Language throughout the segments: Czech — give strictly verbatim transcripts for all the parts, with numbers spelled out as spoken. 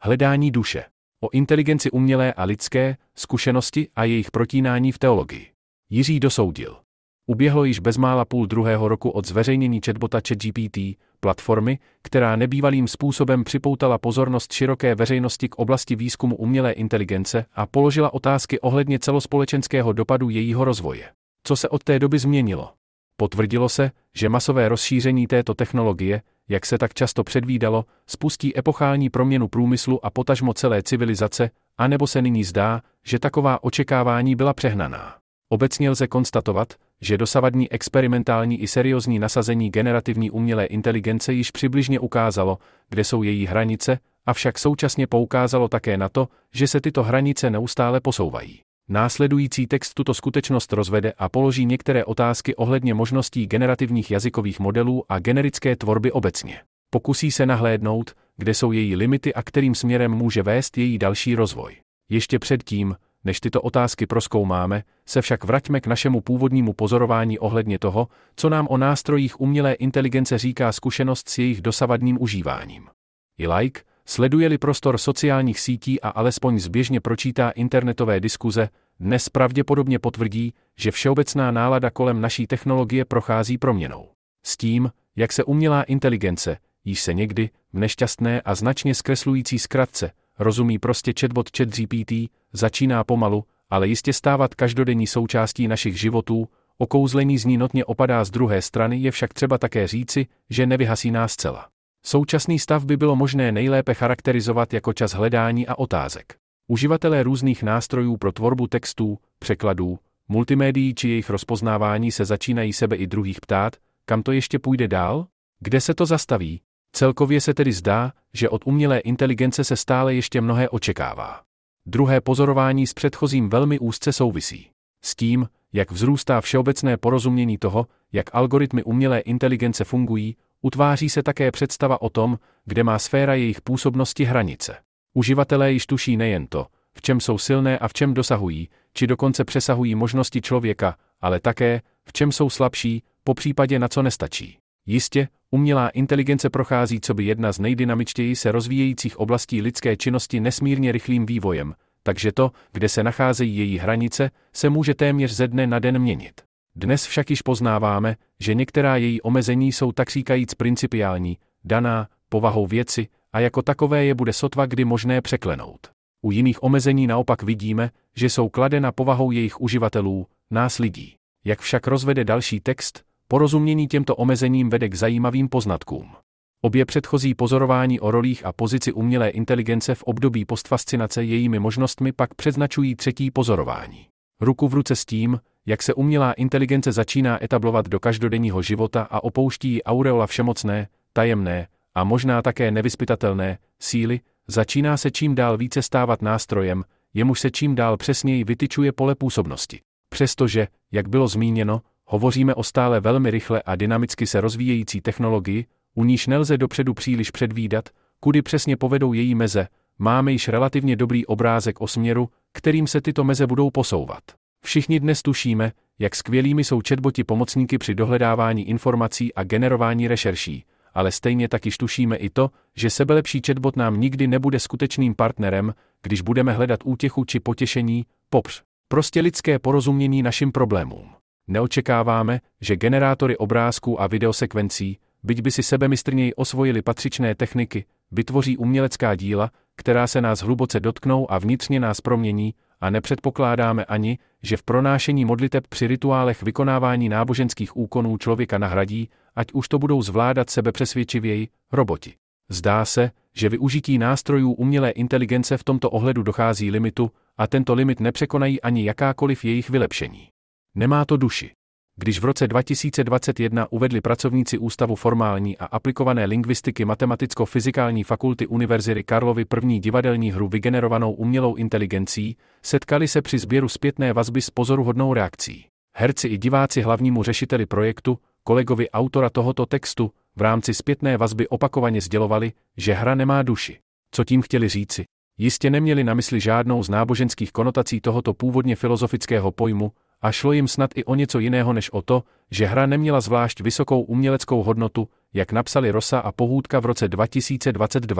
Hledání duše. O inteligenci umělé a lidské, zkušenosti a jejich protínání v teologii. Jiří Dosoudil. Uběhlo již bezmála půl druhého roku od zveřejnění chatbota ChatGPT, platformy, která nebývalým způsobem připoutala pozornost široké veřejnosti k oblasti výzkumu umělé inteligence a položila otázky ohledně celospolečenského dopadu jejího rozvoje. Co se od té doby změnilo? Potvrdilo se, že masové rozšíření této technologie, jak se tak často předvídalo, spustí epochální proměnu průmyslu a potažmo celé civilizace, anebo se nyní zdá, že taková očekávání byla přehnaná. Obecně lze konstatovat, že dosavadní experimentální i seriózní nasazení generativní umělé inteligence již přibližně ukázalo, kde jsou její hranice, avšak současně poukázalo také na to, že se tyto hranice neustále posouvají. Následující text tuto skutečnost rozvede a položí některé otázky ohledně možností generativních jazykových modelů a generické tvorby obecně. Pokusí se nahlédnout, kde jsou její limity a kterým směrem může vést její další rozvoj. Ještě předtím, než tyto otázky prozkoumáme, se však vraťme k našemu původnímu pozorování ohledně toho, co nám o nástrojích umělé inteligence říká zkušenost s jejich dosavadním užíváním. I like, sleduje-li prostor sociálních sítí a alespoň zběžně pročítá internetové diskuze, dnes pravděpodobně potvrdí, že všeobecná nálada kolem naší technologie prochází proměnou. S tím, jak se umělá inteligence, již se někdy, v nešťastné a značně zkreslující zkratce, rozumí prostě chatbot ChatGPT, začíná pomalu, ale jistě stávat každodenní součástí našich životů, okouzlení z ní notně opadá z druhé strany, je však třeba také říci, že nevyhasí nás zcela. Současný stav by bylo možné nejlépe charakterizovat jako čas hledání a otázek. Uživatelé různých nástrojů pro tvorbu textů, překladů, multimédií či jejich rozpoznávání se začínají sebe i druhých ptát, kam to ještě půjde dál? Kde se to zastaví? Celkově se tedy zdá, že od umělé inteligence se stále ještě mnohé očekává. Druhé pozorování s předchozím velmi úzce souvisí. S tím, jak vzrůstá všeobecné porozumění toho, jak algoritmy umělé inteligence fungují, utváří se také představa o tom, kde má sféra jejich působnosti hranice. Uživatelé již tuší nejen to, v čem jsou silné a v čem dosahují, či dokonce přesahují možnosti člověka, ale také, v čem jsou slabší, popřípadě na co nestačí. Jistě, umělá inteligence prochází coby jedna z nejdynamičtěji se rozvíjejících oblastí lidské činnosti nesmírně rychlým vývojem, takže to, kde se nacházejí její hranice, se může téměř ze dne na den měnit. Dnes však již poznáváme, že některá její omezení jsou takříkajíc principiální, daná povahou věci, a jako takové je bude sotva kdy možné překlenout. U jiných omezení naopak vidíme, že jsou kladena povahou jejich uživatelů, nás lidí. Jak však rozvede další text, porozumění těmto omezením vede k zajímavým poznatkům. Obě předchozí pozorování o rolích a pozici umělé inteligence v období postfascinace jejími možnostmi pak předznačují třetí pozorování. Ruku v ruce s tím, jak se umělá inteligence začíná etablovat do každodenního života a opouští ji aureola všemocné, tajemné a možná také nevyzpytatelné síly, začíná se čím dál více stávat nástrojem, jemuž se čím dál přesněji vytyčuje pole působnosti. Přestože, jak bylo zmíněno, hovoříme o stále velmi rychle a dynamicky se rozvíjející technologii, u níž nelze dopředu příliš předvídat, kudy přesně povedou její meze, máme již relativně dobrý obrázek o směru, kterým se tyto meze budou posouvat. Všichni dnes tušíme, jak skvělými jsou chatboti pomocníky při dohledávání informací a generování rešerší, ale stejně tak již tušíme i to, že sebelepší chatbot nám nikdy nebude skutečným partnerem, když budeme hledat útěchu či potěšení, popř. Prostě lidské porozumění našim problémům. Neočekáváme, že generátory obrázků a videosekvencí, byť by si sebemistrněji osvojili patřičné techniky, vytvoří umělecká díla, která se nás hluboce dotknou a vnitřně nás promění, a nepředpokládáme ani, že v pronášení modliteb při rituálech vykonávání náboženských úkonů člověka nahradí, ať už to budou zvládat sebepřesvědčivěji, roboti. Zdá se, že využití nástrojů umělé inteligence v tomto ohledu dochází limitu, a tento limit nepřekonají ani jakákoliv jejich vylepšení. Nemá to duši. Když v roce dva tisíce dvacet jedna uvedli pracovníci Ústavu formální a aplikované lingvistiky Matematicko-fyzikální fakulty Univerzity Karlovy první divadelní hru vygenerovanou umělou inteligencí, setkali se při sběru zpětné vazby s pozoruhodnou reakcí. Herci i diváci hlavnímu řešiteli projektu, kolegovi autora tohoto textu, v rámci zpětné vazby opakovaně sdělovali, že hra nemá duši. Co tím chtěli říci? Jistě neměli na mysli žádnou z náboženských konotací tohoto původně filozofického pojmu, a šlo jim snad i o něco jiného než o to, že hra neměla zvlášť vysokou uměleckou hodnotu, jak napsali Rosa a Pohůdka v roce dva tisíce dvacet dva.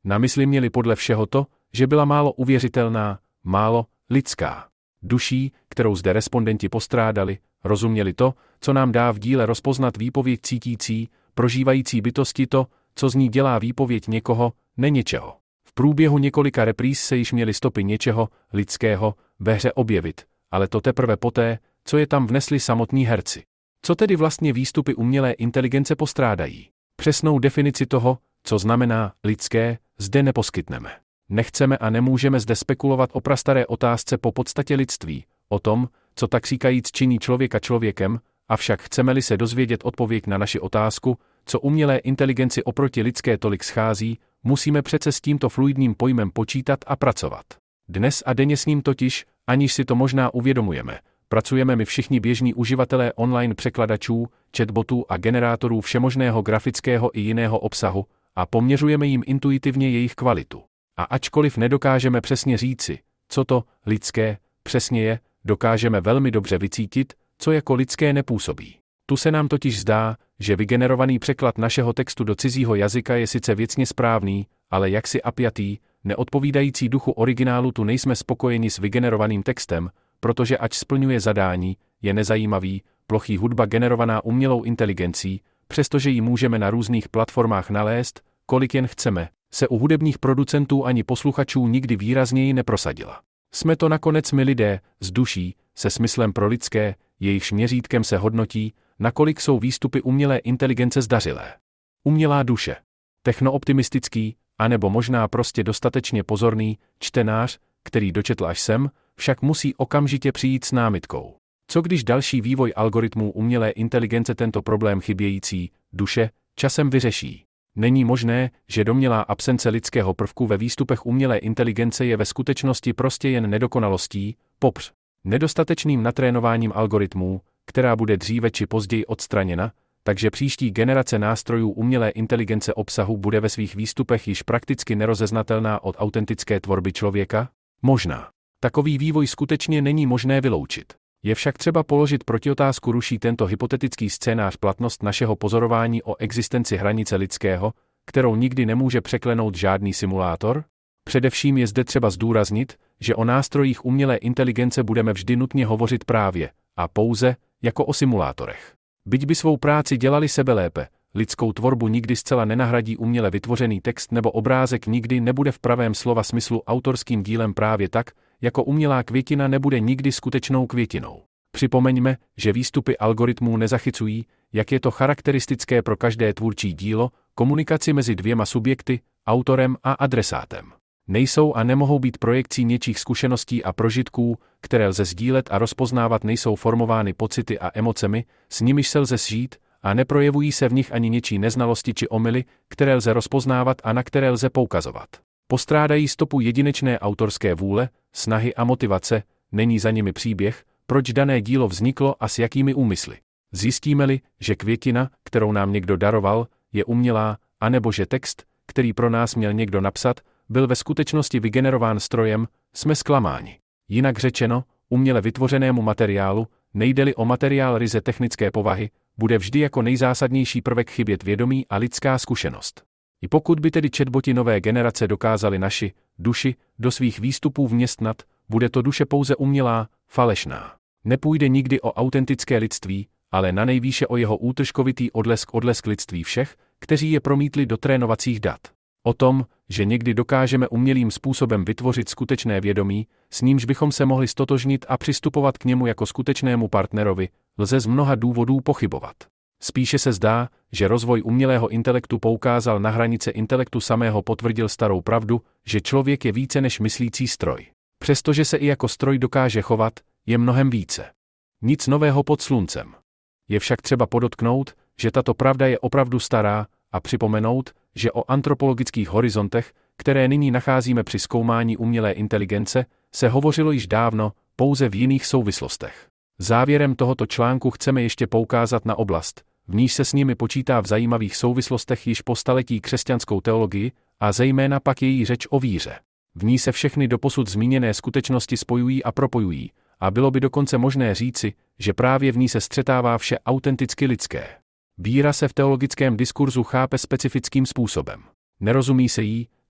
Na mysli měli podle všeho to, že byla málo uvěřitelná, málo lidská. Duší, kterou zde respondenti postrádali, rozuměli to, co nám dá v díle rozpoznat výpověď cítící, prožívající bytosti to, co z ní dělá výpověď někoho, ne něčeho. V průběhu několika repríz se již měly stopy něčeho lidského ve hře objevit, ale to teprve poté, co je tam vnesli samotní herci. Co tedy vlastně výstupy umělé inteligence postrádají? Přesnou definici toho, co znamená lidské, zde neposkytneme. Nechceme a nemůžeme zde spekulovat o prastaré otázce po podstatě lidství, o tom, co tak říkajíc činí člověka člověkem, avšak chceme-li se dozvědět odpověď na naši otázku, co umělé inteligenci oproti lidské tolik schází, musíme přece s tímto fluidním pojmem počítat a pracovat. Dnes a denně s ním totiž, aniž si to možná uvědomujeme, pracujeme my všichni běžní uživatelé online překladačů, chatbotů a generátorů všemožného grafického i jiného obsahu a poměřujeme jim intuitivně jejich kvalitu. A ačkoliv nedokážeme přesně říci, co to lidské přesně je, dokážeme velmi dobře vycítit, co jako lidské nepůsobí. Tu se nám totiž zdá, že vygenerovaný překlad našeho textu do cizího jazyka je sice věcně správný, ale jaksi apjatý, neodpovídající duchu originálu. Tu nejsme spokojeni s vygenerovaným textem, protože ač splňuje zadání, je nezajímavý, plochý hudba generovaná umělou inteligencí, přestože ji můžeme na různých platformách nalézt, kolik jen chceme, se u hudebních producentů ani posluchačů nikdy výrazněji neprosadila. Jsme to nakonec my lidé, s duší, se smyslem pro lidské, jejichž měřítkem se hodnotí, nakolik jsou výstupy umělé inteligence zdařilé. Umělá duše. Technooptimistický, anebo možná prostě dostatečně pozorný čtenář, který dočetl až sem, však musí okamžitě přijít s námitkou. Co když další vývoj algoritmů umělé inteligence tento problém chybějící duše časem vyřeší? Není možné, že domnělá absence lidského prvku ve výstupech umělé inteligence je ve skutečnosti prostě jen nedokonalostí, popř nedostatečným natrénováním algoritmů, která bude dříve či později odstraněna, takže příští generace nástrojů umělé inteligence obsahu bude ve svých výstupech již prakticky nerozeznatelná od autentické tvorby člověka? Možná. Takový vývoj skutečně není možné vyloučit. Je však třeba položit protiotázku, ruší tento hypotetický scénář platnost našeho pozorování o existenci hranice lidského, kterou nikdy nemůže překlenout žádný simulátor? Především je zde třeba zdůraznit, že o nástrojích umělé inteligence budeme vždy nutně hovořit právě a pouze jako o simulátorech. Byť by svou práci dělali sebelépe, lidskou tvorbu nikdy zcela nenahradí uměle vytvořený text nebo obrázek, nikdy nebude v pravém slova smyslu autorským dílem právě tak, jako umělá květina nebude nikdy skutečnou květinou. Připomeňme, že výstupy algoritmů nezachycují, jak je to charakteristické pro každé tvůrčí dílo, komunikaci mezi dvěma subjekty, autorem a adresátem. Nejsou a nemohou být projekcí něčích zkušeností a prožitků, které lze sdílet a rozpoznávat, nejsou formovány pocity a emocemi, s nimiž se lze sžít, a neprojevují se v nich ani něčí neznalosti či omyly, které lze rozpoznávat a na které lze poukazovat. Postrádají stopu jedinečné autorské vůle, snahy a motivace, není za nimi příběh, proč dané dílo vzniklo a s jakými úmysly. Zjistíme-li, že květina, kterou nám někdo daroval, je umělá, anebo že text, který pro nás měl někdo napsat, byl ve skutečnosti vygenerován strojem, jsme zklamáni. Jinak řečeno, uměle vytvořenému materiálu, nejde-li o materiál ryze technické povahy, bude vždy jako nejzásadnější prvek chybět vědomí a lidská zkušenost. I pokud by tedy chatboti nové generace dokázali naši duši do svých výstupů vměstnat, bude to duše pouze umělá, falešná. Nepůjde nikdy o autentické lidství, ale na nejvýše o jeho útržkovitý odlesk odlesk lidství všech, kteří je promítli do trénovacích dat. O tom, že někdy dokážeme umělým způsobem vytvořit skutečné vědomí, s nímž bychom se mohli stotožnit a přistupovat k němu jako skutečnému partnerovi, lze z mnoha důvodů pochybovat. Spíše se zdá, že rozvoj umělého intelektu poukázal na hranice intelektu samého, potvrdil starou pravdu, že člověk je více než myslící stroj. Přestože se i jako stroj dokáže chovat, je mnohem více. Nic nového pod sluncem. Je však třeba podotknout, že tato pravda je opravdu stará, a připomenout, že o antropologických horizontech, které nyní nacházíme při zkoumání umělé inteligence, se hovořilo již dávno, pouze v jiných souvislostech. Závěrem tohoto článku chceme ještě poukázat na oblast, v níž se s nimi počítá v zajímavých souvislostech již po staletí křesťanskou teologii, a zejména pak její řeč o víře. V ní se všechny doposud zmíněné skutečnosti spojují a propojují, a bylo by dokonce možné říci, že právě v ní se střetává vše autenticky lidské. Víra se v teologickém diskurzu chápe specifickým způsobem. Nerozumí se jí,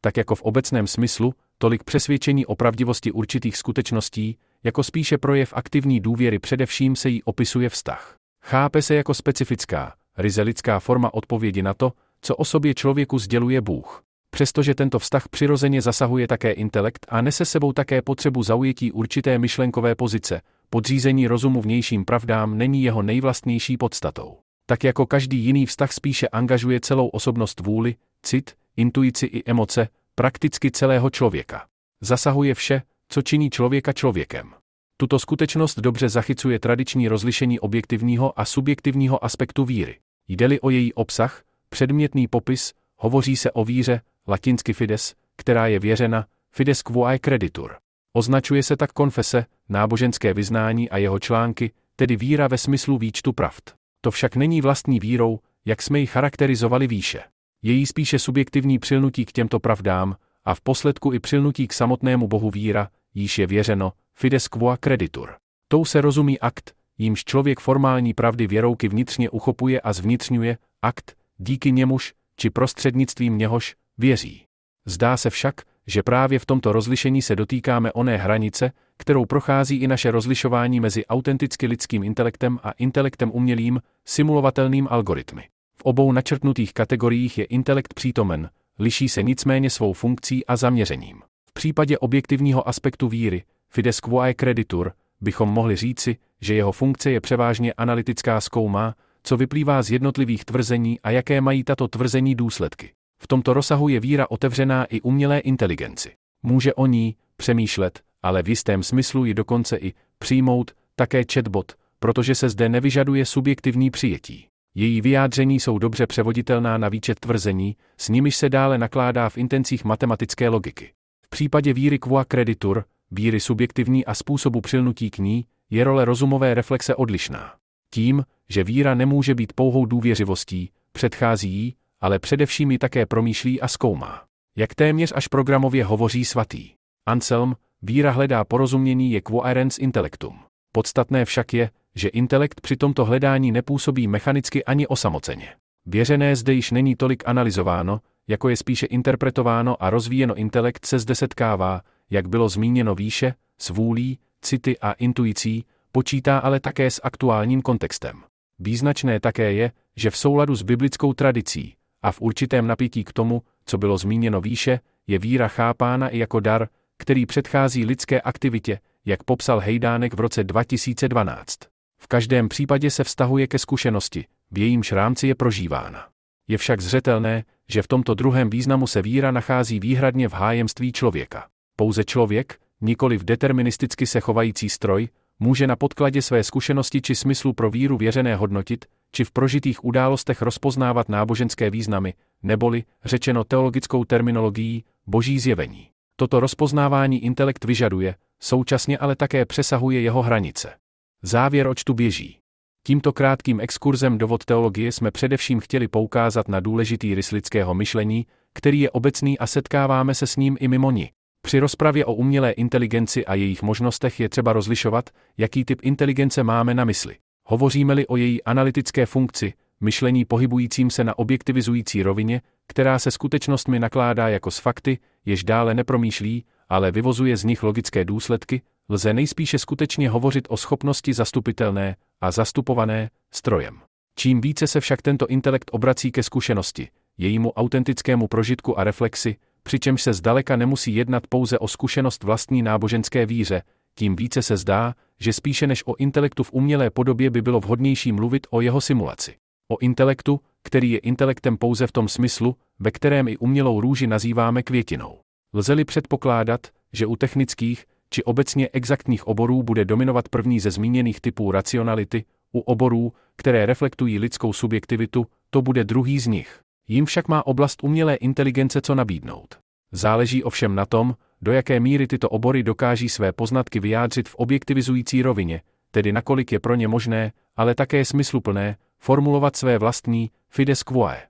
tak jako v obecném smyslu, tolik přesvědčení o pravdivosti určitých skutečností, jako spíše projev aktivní důvěry, především se jí opisuje vztah. Chápe se jako specifická, ryze lidská forma odpovědi na to, co o sobě člověku sděluje Bůh. Přestože tento vztah přirozeně zasahuje také intelekt a nese sebou také potřebu zaujetí určité myšlenkové pozice, podřízení rozumu vnějším pravdám není jeho nejvlastnější podstatou. Tak jako každý jiný vztah spíše angažuje celou osobnost, vůli, cit, intuici i emoce, prakticky celého člověka. Zasahuje vše, co činí člověka člověkem. Tuto skutečnost dobře zachycuje tradiční rozlišení objektivního a subjektivního aspektu víry. Jde-li o její obsah, předmětný popis, hovoří se o víře, latinsky fides, která je věřena, fides quae creditur. Označuje se tak konfese, náboženské vyznání a jeho články, tedy víra ve smyslu výčtu pravd. To však není vlastní vírou, jak jsme ji charakterizovali výše. Její spíše subjektivní přilnutí k těmto pravdám a v posledku i přilnutí k samotnému Bohu víra, jíž je věřeno, fides quae creditur. Tou se rozumí akt, jímž člověk formální pravdy věrouky vnitřně uchopuje a zvnitřňuje, akt, díky němuž, či prostřednictvím něhož, věří. Zdá se však, že právě v tomto rozlišení se dotýkáme oné hranice, kterou prochází i naše rozlišování mezi autenticky lidským intelektem a intelektem umělým, simulovatelným algoritmy. V obou načrtnutých kategoriích je intelekt přítomen, liší se nicméně svou funkcí a zaměřením. V případě objektivního aspektu víry, fides quae creditur, bychom mohli říci, že jeho funkce je převážně analytická, zkoumá, co vyplývá z jednotlivých tvrzení a jaké mají tato tvrzení důsledky. V tomto rozsahu je víra otevřená i umělé inteligenci. Může o ní přemýšlet, ale v jistém smyslu ji dokonce i přijmout, také chatbot, protože se zde nevyžaduje subjektivní přijetí. Její vyjádření jsou dobře převoditelná na výčet tvrzení, s nimiž se dále nakládá v intencích matematické logiky. V případě víry quae creditur, víry subjektivní a způsobu přilnutí k ní, je role rozumové reflexe odlišná. Tím, že víra nemůže být pouhou důvěřivostí, předchází jí, ale především ji také promýšlí a zkoumá. Jak téměř až programově hovoří svatý Anselm, víra hledá porozumění, je quaerens intellectum. Podstatné však je, že intelekt při tomto hledání nepůsobí mechanicky ani osamoceně. Věřené zde již není tolik analyzováno, jako je spíše interpretováno a rozvíjeno. Intelekt se zde setkává, jak bylo zmíněno výše, s vůlí, city a intuicí, počítá ale také s aktuálním kontextem. Význačné také je, že v souladu s biblickou tradicí a v určitém napětí k tomu, co bylo zmíněno výše, je víra chápána i jako dar, který předchází lidské aktivitě, jak popsal Hejdánek v roce dva tisíce dvanáct. V každém případě se vztahuje ke zkušenosti, v jejímž rámci je prožívána. Je však zřetelné, že v tomto druhém významu se víra nachází výhradně v hájemství člověka. Pouze člověk, nikoliv deterministicky se chovající stroj, může na podkladě své zkušenosti či smyslu pro víru věřené hodnotit, či v prožitých událostech rozpoznávat náboženské významy, neboli, řečeno teologickou terminologií, boží zjevení. Toto rozpoznávání intelekt vyžaduje, současně ale také přesahuje jeho hranice. Závěr očtu běží. Tímto krátkým exkurzem do vod teologie jsme především chtěli poukázat na důležitý rys lidského myšlení, který je obecný a setkáváme se s ním i mimo ni. Při rozpravě o umělé inteligenci a jejich možnostech je třeba rozlišovat, jaký typ inteligence máme na mysli. Hovoříme-li o její analytické funkci, myšlení pohybujícím se na objektivizující rovině, která se skutečnostmi nakládá jako s fakty, jež dále nepromýšlí, ale vyvozuje z nich logické důsledky, lze nejspíše skutečně hovořit o schopnosti zastupitelné a zastupované strojem. Čím více se však tento intelekt obrací ke zkušenosti, jejímu autentickému prožitku a reflexi, přičemž se zdaleka nemusí jednat pouze o zkušenost vlastní náboženské víře, tím více se zdá, že spíše než o intelektu v umělé podobě by bylo vhodnější mluvit o jeho simulaci. O intelektu, který je intelektem pouze v tom smyslu, ve kterém i umělou růži nazýváme květinou. Lze-li předpokládat, že u technických či obecně exaktních oborů bude dominovat první ze zmíněných typů racionality, u oborů, které reflektují lidskou subjektivitu, to bude druhý z nich. Jím však má oblast umělé inteligence co nabídnout. Záleží ovšem na tom, do jaké míry tyto obory dokáží své poznatky vyjádřit v objektivizující rovině, tedy nakolik je pro ně možné, ale také smysluplné, formulovat své vlastní fides quae.